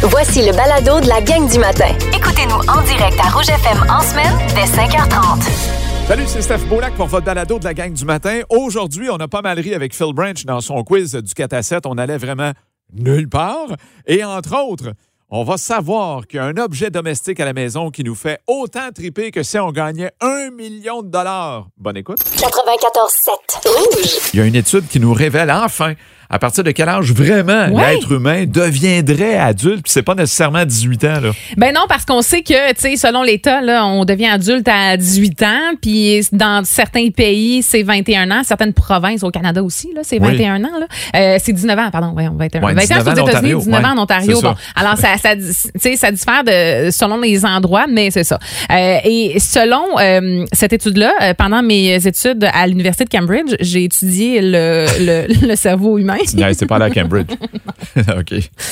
Voici le balado de la gang du matin. Écoutez-nous en direct à Rouge FM en semaine dès 5h30. Salut, c'est Steph Beaulac pour votre balado de la gang du matin. Aujourd'hui, on a pas mal ri avec Phil Branch dans son quiz du 4 à 7. On allait vraiment nulle part. Et entre autres, on va savoir qu'il y a un objet domestique à la maison qui nous fait autant triper que si on gagnait 1 million de dollars. Bonne écoute. 94.7 Rouge. Il y a une étude qui nous révèle enfin à partir de quel âge vraiment l'être humain deviendrait adulte, puis c'est pas nécessairement à 18 ans, là. Ben non, parce qu'on sait que, tu sais, selon l'État, là, on devient adulte à 18 ans, puis dans certains pays, c'est 21 ans, certaines provinces au Canada aussi, là, c'est 21 ans, là. C'est 19 ans, pardon, 21 ans. 21 ans aux États-Unis, 19 ans en Ontario. Bon, alors ça diffère selon les endroits, mais c'est ça. Et selon cette étude-là, pendant mes études à l'Université de Cambridge, j'ai étudié le cerveau humain. C'est pas là à Cambridge. OK.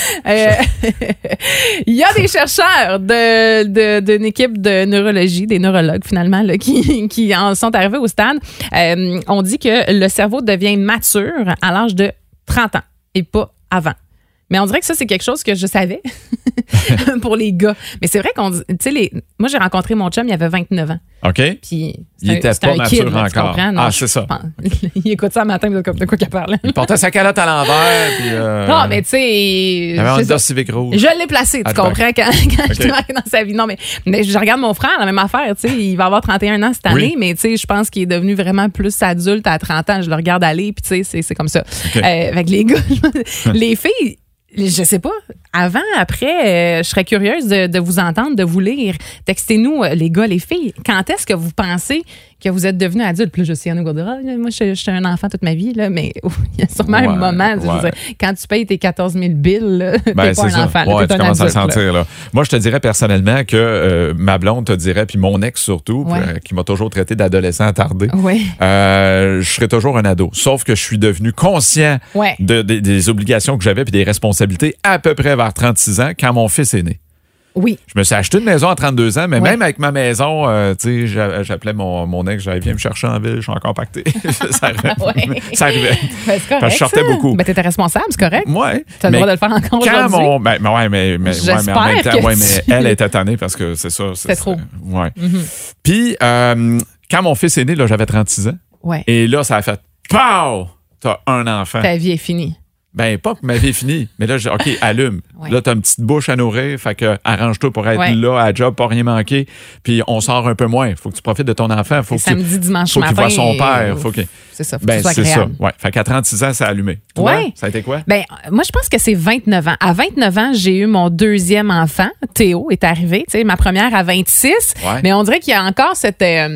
Il y a des chercheurs d'une équipe de neurologie, des neurologues finalement, là, qui en sont arrivés au stade. On dit que le cerveau devient mature à l'âge de 30 ans et pas avant. Mais on dirait que ça, c'est quelque chose que je savais pour les gars. Mais c'est vrai qu'on dit, tu sais, moi, j'ai rencontré mon chum, il avait 29 ans. OK. Puis, il était pas mature encore. Non, c'est ça. Il écoute ça le matin, de quoi qu'il parle. Il portait sa calotte à l'envers. Puis, non, mais tu sais. Il avait un Honda Civic rouge. Je l'ai placé, tu comprends, quand je démarrais dans sa vie. Non, mais je regarde mon frère, la même affaire. Tu sais, il va avoir 31 ans cette année, mais tu sais, je pense qu'il est devenu vraiment plus adulte à 30 ans. Je le regarde aller, puis tu sais, c'est comme ça. Avec les gars, les filles. Je sais pas. Avant, après, je serais curieuse de vous entendre, de vous lire. Textez-nous, les gars, les filles. Quand est-ce que vous pensez que vous êtes devenus adultes? Puis là, je sais, Yannou Gaudra, moi, je suis un enfant toute ma vie, là, mais il y a sûrement un moment. Je veux dire, quand tu payes tes 14 000 billes, t'es pas un enfant. Ouais, t'es tu commences à le sentir. Là. Moi, je te dirais personnellement que ma blonde te dirait, puis mon ex surtout, qui m'a toujours traité d'adolescent attardé, je serais toujours un ado. Sauf que je suis devenu conscient des obligations que j'avais puis des responsabilités à peu près vers 36 ans quand mon fils est né. Oui. Je me suis acheté une maison à 32 ans, mais même avec ma maison, tu sais, j'appelais mon ex, j'allais viens me chercher en ville, je suis encore pacté. Ça arrivait. Ça arrivait. Ben, c'est correct, je sortais beaucoup. Ben, t'étais responsable, c'est correct. Ouais. Tu as le droit de le faire encore aujourd'hui. mais en même temps, mais elle était tannée parce que c'est ça. C'est trop. Ouais. Puis, quand mon fils est né, là, j'avais 36 ans. Ouais. Et là, ça a fait POW! T'as un enfant. Ta vie est finie. Ben, pas que ma vie est finie, mais là, OK, allume. Là, t'as une petite bouche à nourrir, fait que arrange-toi pour être là à job, pas rien manquer, puis on sort un peu moins. Faut que tu profites de ton enfant. Faut que samedi, dimanche faut matin. Faut qu'il voit son père. C'est ça, faut que ce soit c'est agréable. ça, Fait qu'à 36 ans, ça a allumé. Toi, ça a été quoi? Ben, moi, je pense que c'est 29 ans. À 29 ans, j'ai eu mon deuxième enfant. Théo est arrivé. Tu sais, ma première à 26. Mais on dirait qu'il y a encore cette...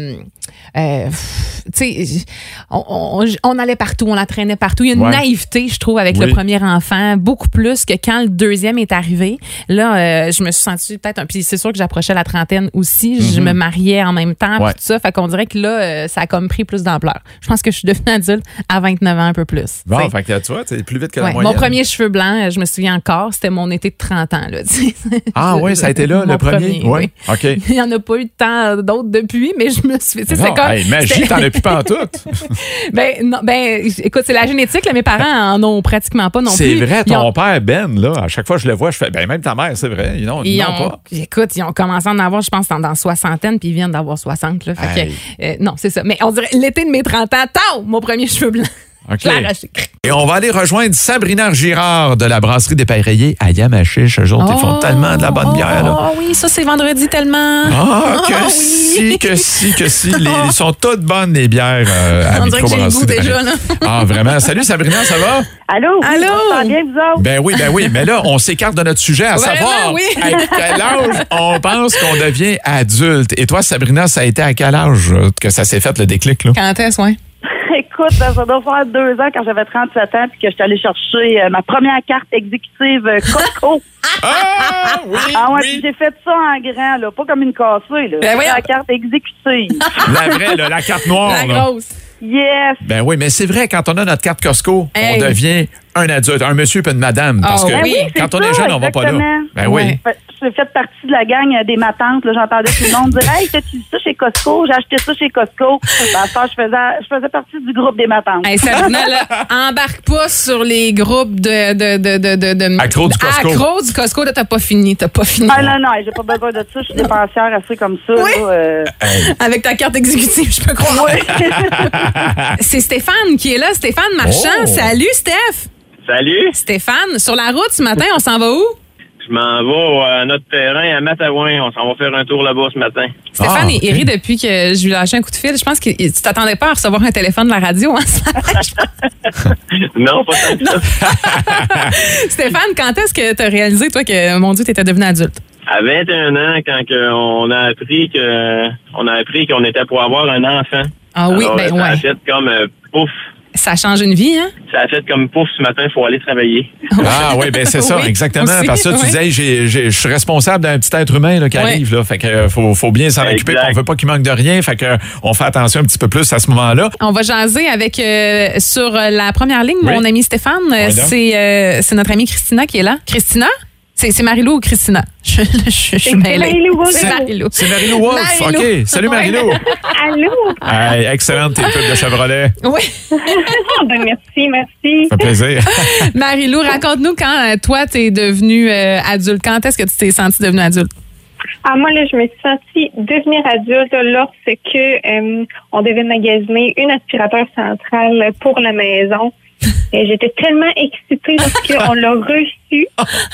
tu sais, on allait partout, on la traînait partout. Il y a une naïveté, je trouve, avec le premier enfant, beaucoup plus que quand le deuxième est arrivé. Là, je me suis sentie peut-être puis c'est sûr que j'approchais la trentaine aussi. Je me mariais en même temps, puis tout ça. Fait qu'on dirait que là, ça a comme pris plus d'ampleur. Je pense que je suis devenue adulte à 29 ans, un peu plus. Bon, fait que tu vois, c'est plus vite que la moyenne. Mon premier cheveu blanc, je me souviens encore, c'était mon été de 30 ans. Là, ah oui, ça a été là, le premier? Oui. OK. Il n'y en a pas eu tant d'autres depuis, mais je me suis... C'est comme... Hey, magie, t'en as plus pantoute. Écoute, c'est la génétique. Là, mes parents en ont pratiquement pas non plus. C'est vrai, ton père, Ben, là, à chaque fois que je le vois, je fais, même ta mère, c'est vrai. Ils n'ont pas. Écoute, ils ont commencé à en avoir, je pense, dans soixantaine, puis ils viennent d'avoir 60. Là, fait que, non, c'est ça. Mais on dirait, l'été de mes 30 ans, mon premier cheveu blanc. OK. Et on va aller rejoindre Sabrina Girard de la brasserie des Pailleries à Yamachiche. Eux autres, ils font tellement de la bonne bière. Là. Oh oui, ça, c'est vendredi tellement. Que si. Ils sont toutes bonnes, les bières à microbrasserie des Pailleries. Ah, vraiment. Salut, Sabrina, ça va? Allô? Ça va bien, vous autres? Ben oui. Mais là, on s'écarte de notre sujet à savoir à quel âge on pense qu'on devient adulte. Et toi, Sabrina, ça a été à quel âge que ça s'est fait, le déclic? Là? Quand est-ce, oui? Écoute, ça doit faire 2 ans quand j'avais 37 ans puis que je suis allée chercher ma première carte exécutive Costco. Puis j'ai fait ça en grand, là, pas comme une cassée, là. La carte exécutive. La vraie, là, la carte noire. La grosse. Yes. Ben oui, mais c'est vrai, quand on a notre carte Costco, on devient un adulte, un monsieur et une madame. Parce que quand on est jeune, on va pas là. Ben oui. J'ai fait partie de la gang des matantes. J'entendais tout le monde dire « Hey, t'as-tu vu ça chez Costco. J'ai acheté ça chez Costco. Je faisais partie du groupe des matantes. Hey, Sabrina, là, embarque pas sur les groupes de accro du Costco. Accro du Costco, là, t'as pas fini. Ah non, j'ai pas besoin de ça. Je suis dépensière assez comme ça. Oui. Là, Avec ta carte exécutive, je peux croire. Oui. C'est Stéphane qui est là. Stéphane Marchand. Oh. Salut, Steph. Salut, Stéphane, sur la route ce matin, on s'en va où? je m'en vais à notre terrain à Matawan. On s'en va faire un tour là-bas ce matin. Stéphane, ok. il rit depuis que je lui ai lâché un coup de fil. Je pense que tu t'attendais pas à recevoir un téléphone de la radio, hein? Non, pas tant que ça. Stéphane, quand est-ce que tu as réalisé, toi, que, mon Dieu, tu étais devenu adulte? À 21 ans, quand on a appris qu'on était pour avoir un enfant. Ah oui, Alors, ben ça a ouais. fait comme pouf. Ça change une vie, hein? Ça a fait comme pouf, ce matin, il faut aller travailler. Ah oui, ben c'est ça, Oui, exactement. aussi, Parce que ça, tu oui. disais, hey, je suis responsable d'un petit être humain là, qui Ouais. arrive. Là, fait que faut bien s'en occuper. Exact. On veut pas qu'il manque de rien. Fait que on fait attention un petit peu plus à ce moment-là. On va jaser avec sur la première ligne, Oui. mon ami Stéphane. donc. C'est notre amie Christina qui est là. Christina? C'est Marie-Lou ou Christina? Je suis mêlée. Marie-Lou, bonjour. C'est Marie-Lou. C'est Marie-Lou Wolf. Marie-Lou. OK. Salut Marie-Lou. Allô? Hey, excellente tes pubs de Chevrolet. Oui. Merci. Ça fait plaisir. Marie-Lou, raconte-nous quand toi, t'es devenue adulte. Quand est-ce que tu t'es sentie devenue adulte? Ah, moi, là, je me suis sentie devenir adulte lorsque on devait magasiner un aspirateur central pour la maison. Et j'étais tellement excitée lorsqu'on l'a reçu.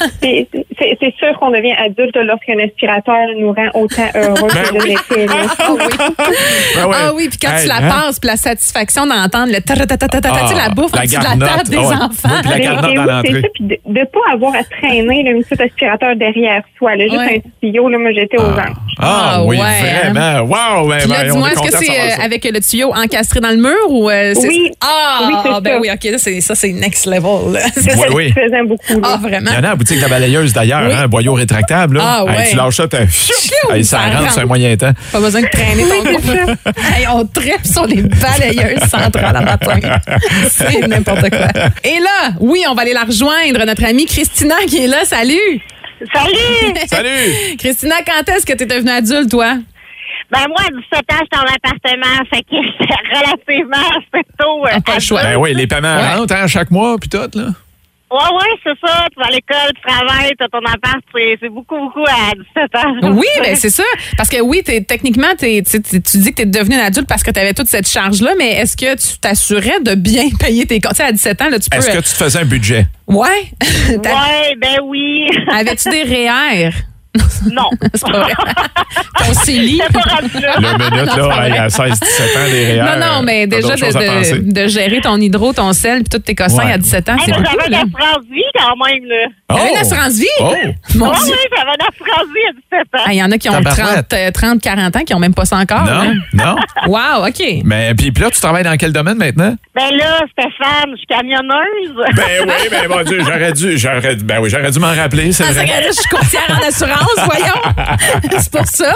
C'est sûr qu'on devient adulte lorsqu'un aspirateur nous rend autant heureux que je l'étais. là. Ah oui. Ben ouais. Ah oui, puis quand Hey, tu la hein? passes, puis la satisfaction d'entendre le ta-ta-ta-ta-ta-ta, tu sais, la bouffe en dessous de la garnotte. table des Ah ouais. enfants. Oui, puis la Mais garnotte oui, dans c'est l'entrée. ça, puis de ne pas avoir à traîner là, un petit aspirateur derrière soi. Là, juste Ouais. un tuyau, là, moi, j'étais aux anges. Ah oui, ouais, hein? vraiment. Wow. Ben, Puis là, ben, on dis-moi, est est-ce que content de c'est savoir ça. avec le tuyau encastré dans le mur ou c'est... Oui. Ah, Oui, c'est ben ça. oui, OK, ça, c'est next level. là. C'est ça oui. qui faisait beaucoup. Ah, Là. vraiment? Il y en a à la boutique de la balayeuse d'ailleurs, Oui. hein, un boyau rétractable. Là. Ah, Hey, ouais. tu lâches ça, t'as... Hey, ça ça rentre rentre. sur un moyen temps. Pas besoin de traîner ton groupe. Hey, on tripe sur les balayeuses centrales à matin. C'est n'importe quoi. Et là, oui, on va aller la rejoindre, notre amie Christina qui est là. Salut! Salut! Salut! Christina, quand est-ce que tu es devenue adulte, toi? Ben moi, à 17 ans, j'étais en appartement, fait que c'est relativement assez tôt. Ah, pas le choix. Ben oui, les paiements Ouais. rentrent hein, chaque mois, puis tout, là. Ouais, c'est ça. Tu vas à l'école, tu travailles, tu as ton appart, c'est beaucoup à 17 ans. Oui, ben c'est ça. Parce que oui, techniquement, tu dis que tu es devenue une adulte parce que tu avais toute cette charge-là, mais est-ce que tu t'assurais de bien payer tes comptes? Tu sais, à 17 ans, là, tu peux... Est-ce que tu te faisais un budget? Ouais. Ouais, ben oui. Avais-tu des REER? Non. C'est pas vrai. Ton CELI? C'est pas rendu là. Le minute, là, hey, à 16-17 ans, des REER. Non, mais t'as déjà d'autres choses à penser. de gérer ton hydro, ton sel, puis tous tes cossins Ouais. à 17 ans, Hey, c'est mais beaucoup, j'avais là. une assurance vie quand même, là. T'avais une assurance vie? Oh! Mon Ouais, Dieu. oui, j'avais une assurance vie à 17 ans. Il y en a qui ont Tabarouette. 30, 40 ans qui n'ont même pas ça encore. Non, hein. non. Wow, OK. Mais puis là, tu travailles dans quel domaine maintenant? Ben là, Stéphane, je suis camionneuse. Ben oui, ben mon Dieu, j'aurais dû m'en rappeler, c'est Ah, ça vrai. regarde, je suis courtière en assurance, voyons. C'est pour ça.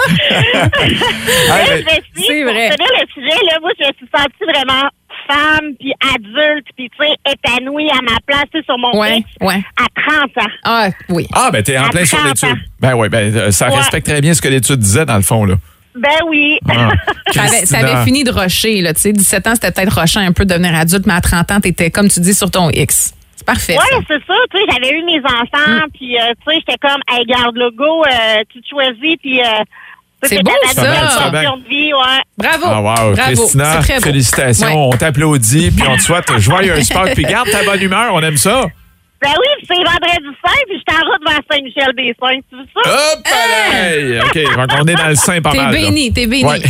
Hey, ben, c'est vrai. Pour finir le sujet, là, moi, je me suis sentie vraiment femme, puis adulte, puis tu sais, épanouie à ma place, tu sais, sur mon Ouais, X, ouais. à 30 ans. Ah, oui. Ah, ben t'es en À plein sur 30 ans. l'étude. Ben oui, ça Ouais. respecte très bien ce que l'étude disait, dans le fond, là. Ben oui. Ah. Ça avait Christina. fini de rusher, là. Tu sais, 17 ans, c'était peut-être rushant un peu de devenir adulte, mais à 30 ans, t'étais, comme tu dis, sur ton X. C'est parfait. ça. Ouais, c'est ça, tu sais, j'avais eu mes enfants, puis tu sais, j'étais comme, hey, garde le go, tu te choisis, puis C'est beau, ça. de vie, ouais. Bravo. Ah, wow, Bravo. Christina, C'est très beau. félicitations. Ouais. On t'applaudit, puis on te souhaite joyeux sport, puis garde ta bonne humeur, on aime ça. Ben oui, puis c'est vendredi saint, puis j'étais en route vers Saint-Michel-des-Saints, tu veux ça? Hop, pareil. OK, donc on est dans le sein pas T'es mal. là. béni, t'es béni. Ouais.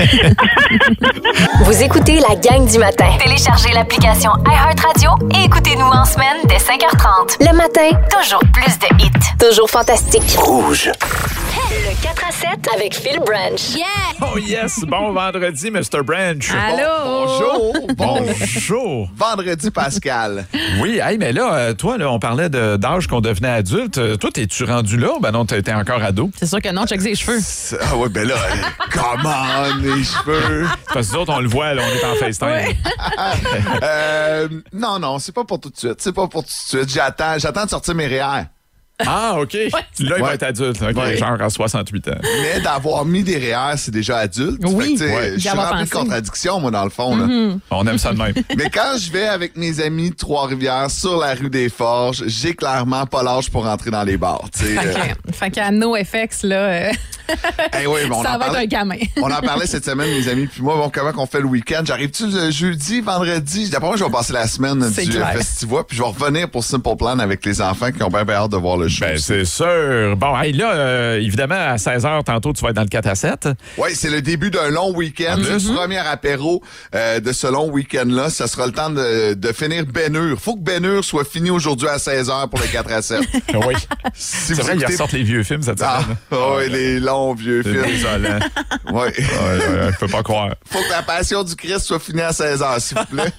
Vous écoutez la gang du matin. Téléchargez l'application iHeartRadio et écoutez-nous en semaine dès 5h30. Le matin, Toujours plus de hits. toujours fantastique. Rouge. Le 4 à 7 avec Phil Branch. Oh yes, bon vendredi, Mr. Branch. Allô? Bonjour. Vendredi Pascal. Oui, hey, mais là, toi, là, on parlait d'âge qu'on devenait adulte. Toi, t'es-tu rendu là? Ben non, t'es encore ado. C'est sûr que non, check ses cheveux. Ah ouais, ben là, comment les cheveux? Parce que nous autres, on le voit, là, on est en FaceTime. Non, c'est pas pour tout de suite. C'est pas pour tout de suite. J'attends de sortir mes REER. Ah, OK. Là, il va être adulte. OK, genre à 68 ans. Mais d'avoir mis des REER, c'est déjà adulte. Oui, je suis rempli de contradictions, moi, dans le fond. Là. On aime ça de même. Mais quand je vais avec mes amis de Trois-Rivières sur la rue des Forges, j'ai clairement pas l'âge pour rentrer dans les bars. Fait qu'à NoFX, là, ça va être un gamin. On en parlait cette semaine, mes amis, puis moi, comment qu'on fait le week-end? J'arrive-tu le jeudi, vendredi? D'après moi, je vais passer la semaine du festival, puis je vais revenir pour Simple Plan avec les enfants qui ont bien hâte de voir le show. Ben, c'est sûr. Bon, hey, là, évidemment, à 16h, tantôt, tu vas être dans le 4-7. Oui, c'est le début d'un long week-end. Le premier apéro de ce long week-end-là, ça sera le temps de finir Ben Hur. Faut que Ben Hur soit fini aujourd'hui à 16h pour le 4-7. Oui. Si c'est vrai qu'ils ressortent les vieux films cette semaine. Oui, les longs vieux films. Désolant. Oui. Je peux pas croire. Faut que la Passion du Christ soit finie à 16h, s'il vous plaît.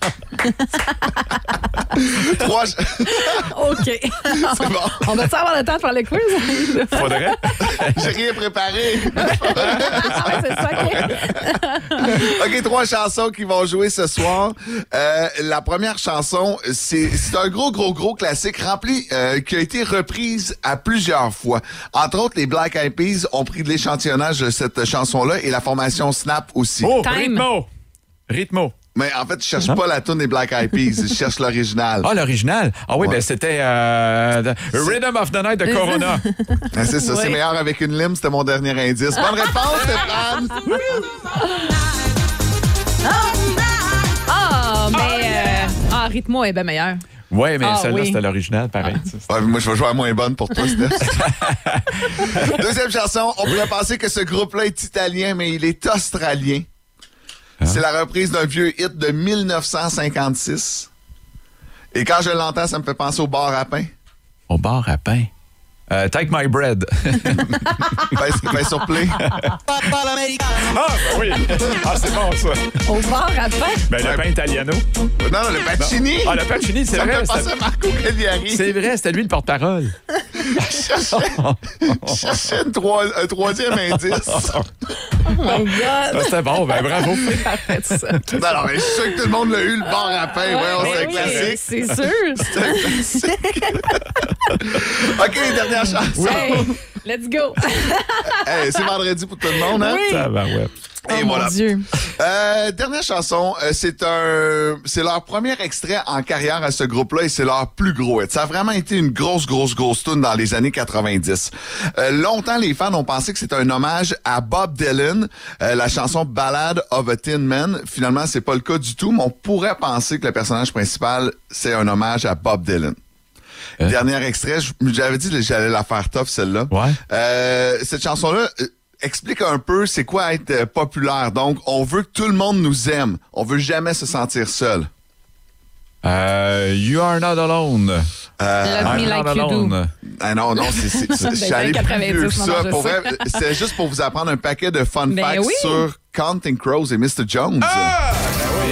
OK. C'est bon. On va avoir le temps de faire le quiz? Faudrait. J'ai rien préparé. C'est ça, OK, 3 chansons qui vont jouer ce soir. La première chanson, c'est un gros classique rempli qui a été reprise à plusieurs fois. Entre autres, les Black Eyed Peas ont pris de l'échantillonnage de cette chanson-là et la formation Snap aussi. Oh, Time. Rythmo. Mais en fait, je cherche pas la tune des Black Eyed Peas, je cherche l'original. Ah, l'original? Ah oui, ben c'était Rhythm of the Night de Corona. C'est ça, c'est meilleur avec une lime, c'était mon dernier indice. Bonne réponse, Stéphane! Rythmo est bien meilleur. Oui, mais celle-là, c'était l'original, pareil. Ouais, moi, je vais jouer à moins bonne pour toi, Steph. Deuxième chanson, on pourrait penser que ce groupe-là est italien, mais il est australien. C'est la reprise d'un vieux hit de 1956. Et quand je l'entends, ça me fait penser au bar à pain. Au bar à pain? Take My Bread. Ben sur play. Oui. Ah, c'est bon, ça. Au bar à pain? Ben, le pain italiano. Non, le Pacini. Ah, le Pacini, c'est vrai. Ça me fait penser à Marco Cagliari. C'est vrai, c'était lui le porte-parole. Je cherchais un troisième indice. Oh my God. C'était bon, ben bravo. C'est parfait, ça. Non, mais je suis sûr que tout le monde l'a eu, le bar à pain. Ouais, c'est un classique. C'est sûr. C'est un classique. OK, dernière chanson. Hey, let's go. Hey, c'est vendredi pour tout le monde, hein? Oui. Ça va, ouais. Et mon voilà. Dieu. Dernière chanson, c'est leur premier extrait en carrière à ce groupe-là et c'est leur plus gros hit. Ça a vraiment été une grosse tune dans les années 90. Longtemps, les fans ont pensé que c'était un hommage à Bob Dylan, la chanson Ballad of a Tin Man. Finalement, c'est pas le cas du tout, mais on pourrait penser que le personnage principal, c'est un hommage à Bob Dylan. Dernier extrait, j'avais dit que j'allais la faire tough, celle-là. Ouais. Cette chanson-là explique un peu c'est quoi être populaire. Donc, on veut que tout le monde nous aime. On veut jamais se sentir seul. You are not alone. Love me like you do. Ah non, je suis allé plus vieux que ça. Pour vrai, c'est juste pour vous apprendre un paquet de fun facts sur Counting Crows et Mr. Jones. Ah! Ben oui.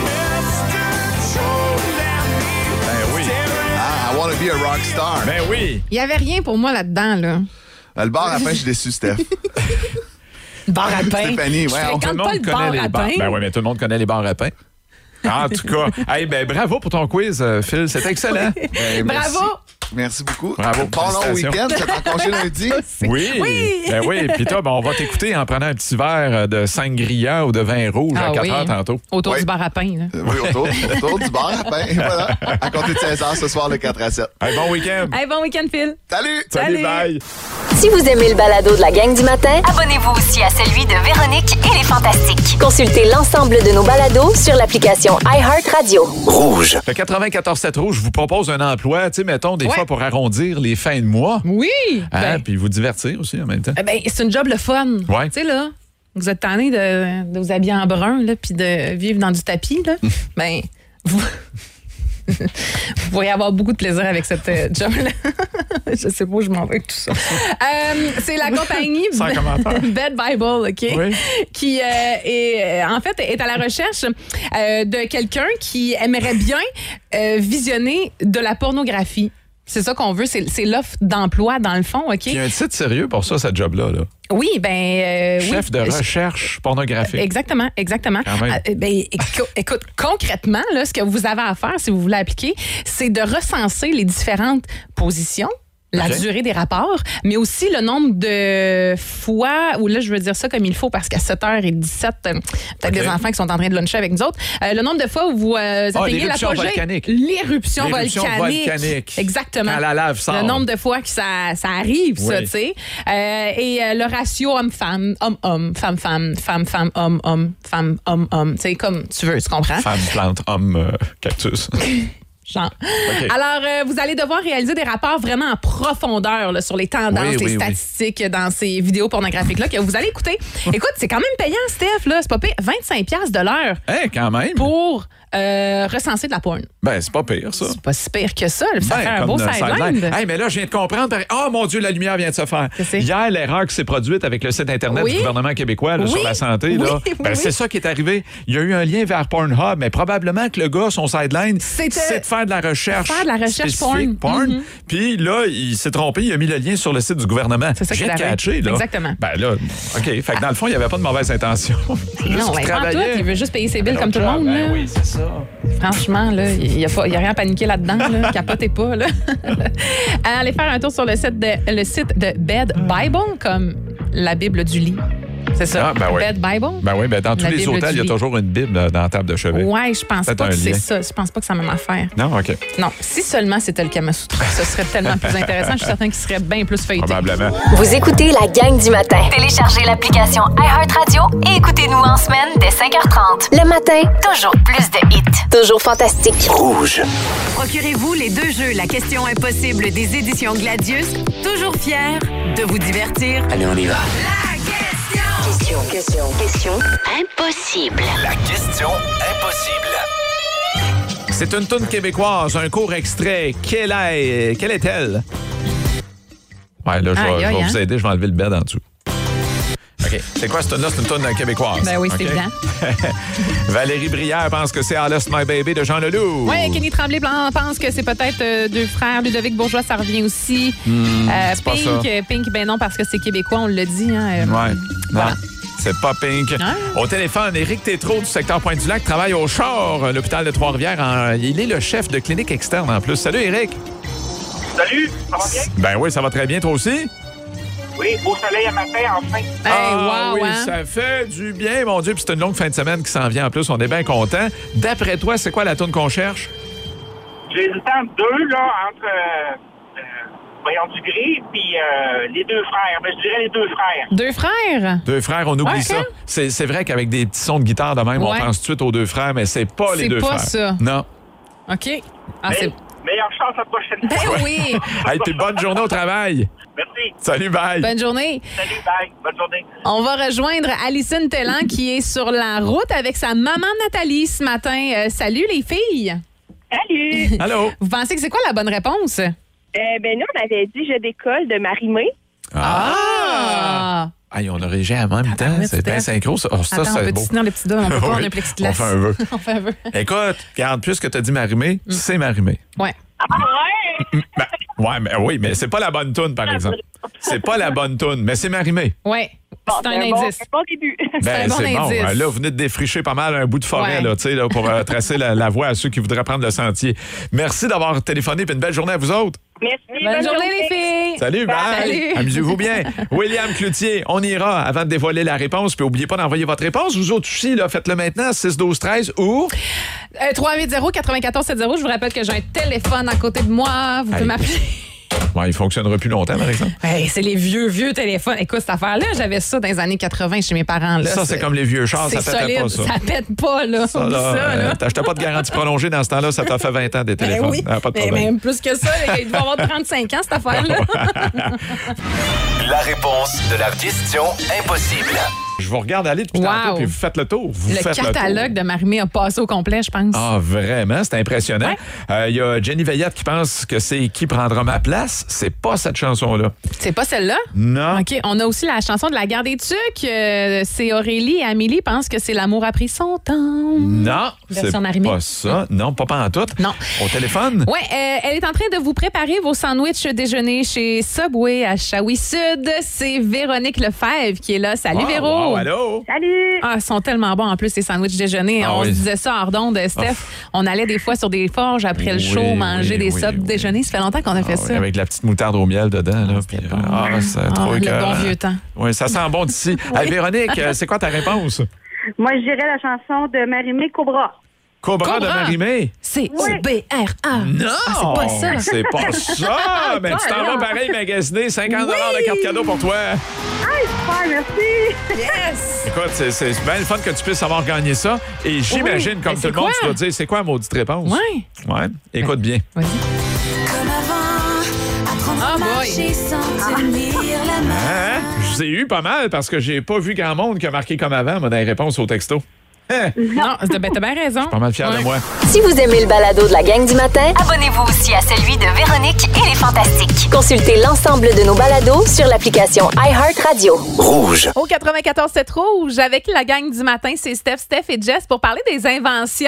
I want to be a rock star. Ben oui. Il n'y avait rien pour moi là-dedans, là. Le bar à pain, je suis déçu, Steph. Le bar à pain. Stéphanie, Je ouais, fréquente pas le bar à pain. Ben oui, mais tout le monde connaît les bars à pain. En tout cas, hey, ben, bravo pour ton quiz, Phil. C'était excellent. Bravo. Merci beaucoup. Bravo. Bon long week-end. Tu es en congé lundi? Oui. Ben oui. Puis toi, ben, on va t'écouter en prenant un petit verre de sangria ou de vin rouge à 4 heures tantôt. Autour du bar à pain. Là. Oui, autour du bar à pain. Voilà. À compter de 16 heures ce soir, le 4-7. Hey, bon week-end. Hey, bon week-end, Phil. Salut, bye. Si vous aimez le balado de la gang du matin, Abonnez-vous aussi à celui de Véronique et les Fantastiques. consultez l'ensemble de nos balados sur l'application iHeartRadio. Rouge. Le 94.7 Rouge vous propose un emploi, tu sais, mettons, des fois pour arrondir les fins de mois. Oui. Hein, puis vous divertir aussi en même temps. Ben, c'est une job le fun. Ouais. Tu sais, là, vous êtes tanné de vous habiller en brun, là, puis de vivre dans du tapis, là. Ben, vous pourriez avoir beaucoup de plaisir avec cette job-là. Je sais pas où je m'en vais avec tout ça. C'est la compagnie Sans commentaire. Bed Bible, OK? Oui. Qui en fait est à la recherche de quelqu'un qui aimerait bien visionner de la pornographie. C'est ça qu'on veut, c'est l'offre d'emploi dans le fond, OK? Il y a un titre sérieux pour ça, cette job-là. Là. Oui, ben... Chef de recherche pornographique. Exactement. Quand même. Écoute, concrètement, là, ce que vous avez à faire, si vous voulez appliquer, c'est de recenser les différentes positions, la durée des rapports, mais aussi le nombre de fois, ou là, je veux dire ça comme il faut, parce qu'à 7h17, peut-être des enfants qui sont en train de luncher avec nous autres, le nombre de fois où vous atteignez l'apogée. L'éruption volcanique. Exactement. Quand la lave sort. Le nombre de fois que ça arrive, ça, tu sais. Et le ratio homme-femme, homme-homme, femme-femme, femme-femme, homme-homme, femme-homme-homme. Tu sais, comme tu veux, tu comprends? Femme, plante, homme, cactus. Genre. Okay. Alors, vous allez devoir réaliser des rapports vraiment en profondeur là, sur les tendances, les statistiques dans ces vidéos pornographiques-là que vous allez écouter. Écoute, c'est quand même payant, Steph. Là. C'est pas pire. 25$ de l'heure. Quand même. Pour recenser de la porn. Ben, c'est pas pire, ça. C'est pas si pire que ça. Ça fait un beau sideline. Mais là, je viens de comprendre. Oh mon Dieu, la lumière vient de se faire. Hier, l'erreur qui s'est produite avec le site Internet du gouvernement québécois là, sur la santé, là, c'est ça qui est arrivé. Il y a eu un lien vers Pornhub, mais probablement que le gars, son sideline, c'est de faire de la recherche. Faire de la recherche porn. Puis là, il s'est trompé, il a mis le lien sur le site du gouvernement. C'est ça J'ai catché, là. Exactement. Ben là, OK. Fait que dans le fond, il n'y avait pas de mauvaise intention. Non, il veut juste payer ses billes comme tout le monde. Ben oui, c'est ça. Franchement, il n'y a rien à paniquer là-dedans. Là. Capotez pas. Là. Allez faire un tour sur le site de Bed Bible, comme la Bible du lit. C'est ça? Bed Bible? Ben oui, dans tous les hôtels, il y a toujours une Bible dans la table de chevet. Oui, je pense pas que c'est ça. Je pense pas que c'est la même affaire. Non, OK. Non, si seulement c'était le Kama Sutra, ce serait tellement plus intéressant. Je suis certain qu'il serait bien plus feuilleté. Probablement. Vous écoutez la gang du matin. Téléchargez l'application iHeartRadio et écoutez-nous en semaine dès 5h30. Le matin, Toujours plus de hits. toujours fantastique. Rouge. Procurez-vous les 2 jeux La question impossible des éditions Gladius. Toujours fiers de vous divertir. Allez, on y va. Question Impossible. La question impossible. C'est une toune québécoise, un court extrait. Quelle est-elle? Ouais, là, je vais vous aider, je vais enlever le bed en dessous. OK. C'est quoi cette toune-là? C'est une toune québécoise. Ben oui, c'est évident. Valérie Brière pense que c'est I Lost My Baby de Jean Leloup. Oui, Kenny Tremblay pense que c'est peut-être 2 frères. Ludovic Bourgeois, ça revient aussi. C'est pas ça. Pink, ben non, parce que c'est québécois, on l'a dit. Hein, voilà. Non. C'est pas Pink. Au téléphone, Éric Tétrault du secteur Pointe-du-Lac travaille au Char, l'hôpital de Trois-Rivières. Il est le chef de clinique externe en plus. Salut, Éric. Salut, ça va bien? Ben oui, ça va très bien. Toi aussi? Oui, beau soleil à matin, enfin. Oui, ça fait du bien, mon Dieu. Puis c'est une longue fin de semaine qui s'en vient en plus. On est bien contents. D'après toi, c'est quoi la toune qu'on cherche? J'ai hésité entre 2, là, entre Voyons du Gris puis les 2 frères. Ben, je dirais les 2 frères. 2 frères? 2 frères, on oublie ça. C'est vrai qu'avec des petits sons de guitare de même, on pense tout de suite aux 2 frères, mais c'est pas les 2 frères. C'est pas ça. Non. OK. Meilleure chance la prochaine fois. Ben oui. Hey, puis bonne journée au travail. Merci. Salut, bye. Bonne journée. Salut, bye. Bonne journée. On va rejoindre Alison Tellan qui est sur la route avec sa maman Nathalie ce matin. Salut les filles. Salut. Allô. Vous pensez que c'est quoi la bonne réponse? Ben nous, on avait dit Je décolle de Marie-Mé. Hey, on a régé en même temps. C'est bien synchro. Ça, Attends, c'est on peut beau. tenir le petit doigt. On peut pas, on a un plexiglas. On fait un vœu. On fait un vœu. Écoute, regarde, puisque tu as dit Marie-Mé, c'est Marie-Mé. Ouais. Oui, mais c'est pas la bonne toune, par exemple. C'est pas la bonne toune, mais c'est Marie-Mé. Oui. C'est un indice. C'est bon début. Ben, c'est bon. indice. Là, vous venez de défricher pas mal un bout de forêt là, pour tracer la voie à ceux qui voudraient prendre le sentier. Merci d'avoir téléphoné et une belle journée à vous autres. Merci. Bonne journée, les filles. Salut, bye. Salut. Amusez-vous bien. William Cloutier, on ira avant de dévoiler la réponse. Puis n'oubliez pas d'envoyer votre réponse. Vous autres aussi, là, faites-le maintenant. 6-12-13 ou 380-9470. Je vous rappelle que j'ai un téléphone à côté de moi. Vous pouvez m'appeler. Ouais, il fonctionnera plus longtemps, par exemple. Hey, c'est les vieux téléphones. Écoute, cette affaire-là, j'avais ça dans les années 80 chez mes parents. Là. Ça, c'est comme les vieux chars, ça pète solide, pas, ça. Ça pète pas, là. Ça, là, t'achetais pas de garantie prolongée dans ce temps-là, ça t'a fait 20 ans des téléphones. Oui, pas de mais problème. même plus que ça, il doit avoir 35 ans, cette affaire-là. La réponse de la question impossible. Je vous regarde aller depuis tantôt, puis vous faites le tour. Le catalogue de Marie-Mé a passé au complet, je pense. Ah, vraiment? C'est impressionnant. Il y a Jenny Veillette qui pense que c'est Qui prendra ma place. C'est pas cette chanson-là. C'est pas celle-là? Non. OK. On a aussi la chanson de la Guerre des Tucs. C'est Aurélie et Amélie pensent que c'est L'amour a pris son temps. Non, c'est Marie-Mé. pas ça. Non, pas en tout. Non. Au téléphone? Oui, elle est en train de vous préparer vos sandwichs déjeuner chez Subway à Shawi-Sud. C'est Véronique Lefebvre qui est là. Salut, Véro. Bon, allô? Salut! Ah, ils sont tellement bons en plus, ces sandwichs déjeuner. Ah on oui. se disait ça hors d'onde, Steph. On allait des fois sur des forges après le show manger des subs déjeuner. Ça fait longtemps qu'on a fait ça. Avec de la petite moutarde au miel dedans. Là, puis, c'est trop le bon vieux temps. Oui, ça sent bon d'ici. Hey, Véronique, c'est quoi ta réponse? Moi, je dirais la chanson de Marie-Mé Cobra. Cobra de Marie-Mé? C'est O-B-R-A. Non! Ah, c'est pas ça. C'est pas ça! Mais tu t'en vas pareil magasiner, 50 de carte cadeau pour toi. Hey, super, merci! Yes! Écoute, c'est bien le fun que tu puisses avoir gagné ça. Et j'imagine, comme tout le monde, tu dois dire, c'est quoi la maudite réponse? Oui. Ouais. Écoute bien. Vas-y. Comme avant, apprendre à marcher sans tenir la main. Hein? Je vous ai eu pas mal parce que j'ai pas vu grand monde qui a marqué comme avant, moi, dans les réponses au texto. Non, t'as bien raison. Je suis pas mal fier de moi. Si vous aimez le balado de la gang du matin, Abonnez-vous aussi à celui de Véronique et les Fantastiques. consultez l'ensemble de nos balados sur l'application iHeartRadio. Rouge. Au 94.7 Rouge, avec la gang du matin, c'est Steph et Jess pour parler des inventions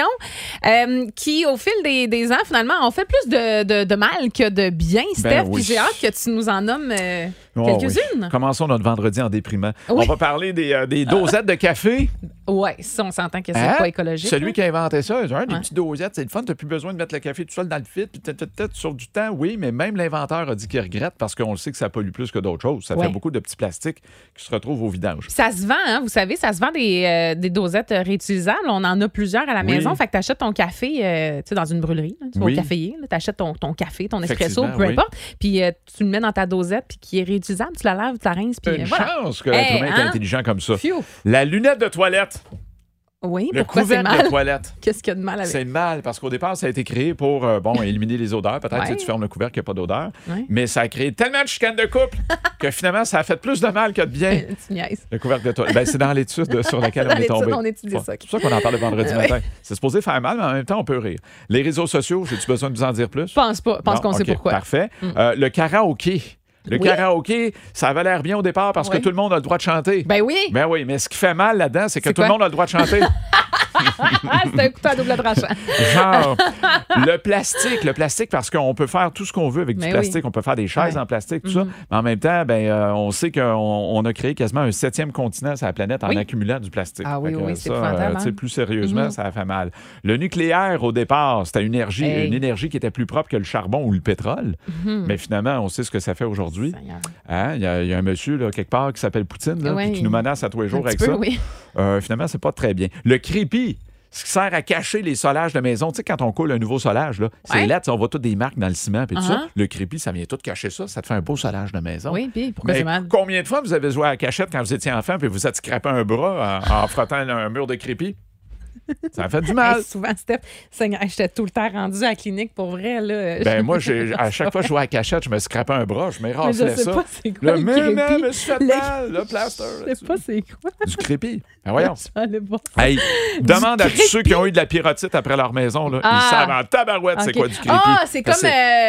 qui, au fil des ans, finalement, ont fait plus de mal que de bien, Steph. oui. Puis j'ai hâte que tu nous en nommes quelques-unes. Oui. Commençons notre vendredi en déprimant. Oui. On va parler des dosettes de café. Oui, ça, on s'entend que c'est pas écologique. Celui là. qui a inventé ça, genre, des petites dosettes, c'est le fun, t'as plus besoin de mettre le café tout seul dans le fil, puis tu sauves du temps, oui, mais même l'inventeur a dit qu'il regrette parce qu'on le sait que ça pollue plus que d'autres choses. Ça fait beaucoup de petits plastiques qui se retrouvent au vidange. Ça se vend, hein, vous savez, ça se vend des dosettes réutilisables. On en a plusieurs à la maison. Fait que tu achètes ton café dans une brûlerie. Là, tu vas au caféier, tu achètes ton café, ton espresso, peu importe. Puis tu le mets dans ta dosette, puis qui est réutilisable. Tu la laves, tu la rinces. Puis Une voilà. chance que l'être humain est intelligent comme ça. Phew. La lunette de toilette. Oui, Le pourquoi c'est couvercle mal? de toilette. Qu'est-ce qu'il y a de mal avec? C'est mal parce qu'au départ, ça a été créé pour éliminer les odeurs. Peut-être que tu fermes le couvercle, il n'y a pas d'odeur. Ouais. Mais ça a créé tellement de chicanes de couple que finalement, ça a fait plus de mal que de bien. Tu niaises. Le couvercle de toilette. Ben, c'est dans l'étude sur laquelle on est tombé. On étudie ça. C'est pour ça qu'on en parle le vendredi matin. C'est supposé faire mal, mais en même temps, on peut rire. Les réseaux sociaux, j'ai-tu besoin de vous en dire plus? Je pense pas. Je pense qu'on sait pourquoi. Parfait. Le karaoké. Le karaoké, ça avait l'air bien au départ parce que tout le monde a le droit de chanter. Ben oui. Ben oui, mais ce qui fait mal là-dedans, c'est que tout le monde a le droit de chanter. C'est un couteau à double tranchant. Genre, le plastique, parce qu'on peut faire tout ce qu'on veut avec du plastique. Oui. On peut faire des chaises en plastique, tout ça. Mais en même temps, on sait qu'on a créé quasiment un 7e continent sur la planète en accumulant du plastique. Ah oui, c'est ça, plus sérieusement, ça a fait mal. Le nucléaire, au départ, c'était une énergie qui était plus propre que le charbon ou le pétrole. Mais finalement, on sait ce que ça fait aujourd'hui. Hein? Il y a un monsieur, là, quelque part, qui s'appelle Poutine, là, qui nous menace à tous les jours avec ça. Oui. Finalement, c'est pas très bien. Le crépi, ce qui sert à cacher les solages de maison. Tu sais, quand on coule un nouveau solage, là, c'est lettre, on voit toutes des marques dans le ciment et tout ça. Le crépi, ça vient tout cacher ça. Ça te fait un beau solage de maison. Oui, puis pourquoi c'est mal? Combien de fois vous avez joué à la cachette quand vous étiez enfant puis vous êtes scrapé un bras en frottant un mur de crépi? Ça fait du mal. Souvent, Steph, j'étais tout le temps rendue à la clinique pour vrai. Là. Ben moi, à chaque fois que je jouais à la cachette, je me scrapais un bras, je m'érasais ça. Je sais pas c'est quoi le crépi. Mais me suis fait mal, le plaster. Je sais pas c'est quoi. Du crépi. Ben voyons. Hey, demande à tous ceux qui ont eu de la pyrotite après leur maison. Là. Ils savent en tabarouette c'est quoi du crépi. Ah, c'est comme...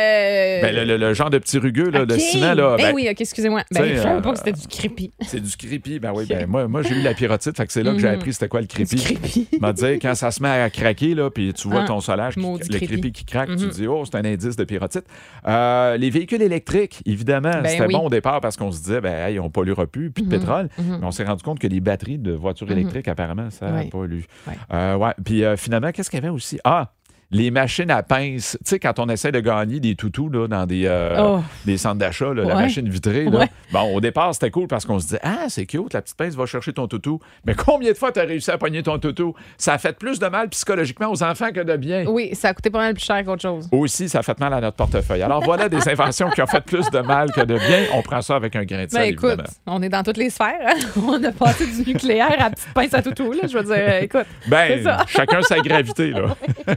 le genre de petit rugueux, là, de ciment. Là, oui, OK, excusez-moi. Je ne savais pas que c'était du crépi. C'est du crépi. Ben oui, moi j'ai eu la pyrotite, fait que c'est là que j'ai appris c'était quoi le crépi. M'a dit, quand ça se met à craquer, là, puis tu vois ton solage, le crépi qui craque, tu dis, oh, c'est un indice de pyrotite. Les véhicules électriques, évidemment, c'était bon au départ parce qu'on se disait, on polluera plus de pétrole. Mais on s'est rendu compte que les batteries de voitures électriques, apparemment, ça pollue. Puis finalement, qu'est-ce qu'il y avait aussi? Les machines à pince. Tu sais, quand on essaie de gagner des toutous là, dans des centres d'achat, la machine vitrée, là, bon, au départ, c'était cool parce qu'on se disait, c'est cute, la petite pince va chercher ton toutou. Mais combien de fois tu as réussi à pogner ton toutou? Ça a fait plus de mal psychologiquement aux enfants que de bien. Oui, ça a coûté pas mal plus cher qu'autre chose. Aussi, ça a fait mal à notre portefeuille. Alors voilà des inventions qui ont fait plus de mal que de bien. On prend ça avec un grain de sel, écoute, évidemment. On est dans toutes les sphères. Hein? On a passé du nucléaire à la petite pince à toutou. Là. Je veux dire, écoute, c'est ça. Chacun sa gravité, là.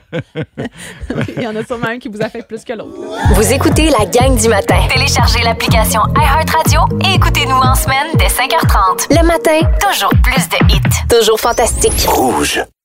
Il y en a sûrement un qui vous affecte plus que l'autre. Vous écoutez la gang du matin. Téléchargez l'application iHeartRadio et écoutez-nous en semaine dès 5h30. Le matin, toujours plus de hits. toujours fantastique. Rouge.